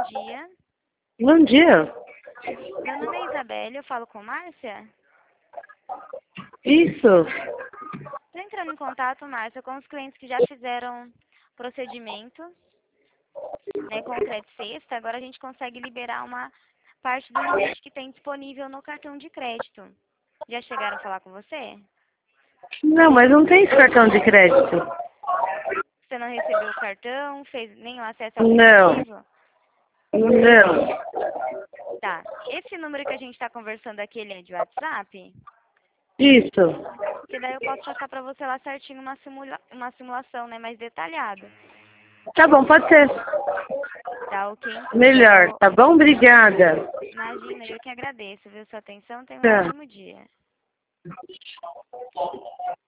dia. Bom dia. Meu nome é Isabelle, eu falo com Márcia. Isso. Estou entrando em contato, Márcia, com os clientes que já fizeram procedimento, né, com o Crédito Sexta. Agora a gente consegue liberar uma parte do limite que tem disponível no cartão de crédito. Já chegaram a falar com você? Não, mas não tem esse cartão de crédito. Você não recebeu o cartão, fez nem o acesso ao Não. aplicativo? Não. Tá. Esse número que a gente está conversando aqui, ele é de WhatsApp? Isso. Que daí eu posso passar para você lá certinho uma simulação, né, mais detalhada. Tá bom, pode ser. Tá ok, então. Melhor, tá bom? Obrigada. Imagina, eu que agradeço, viu, sua atenção. Tenha um Tá. ótimo dia.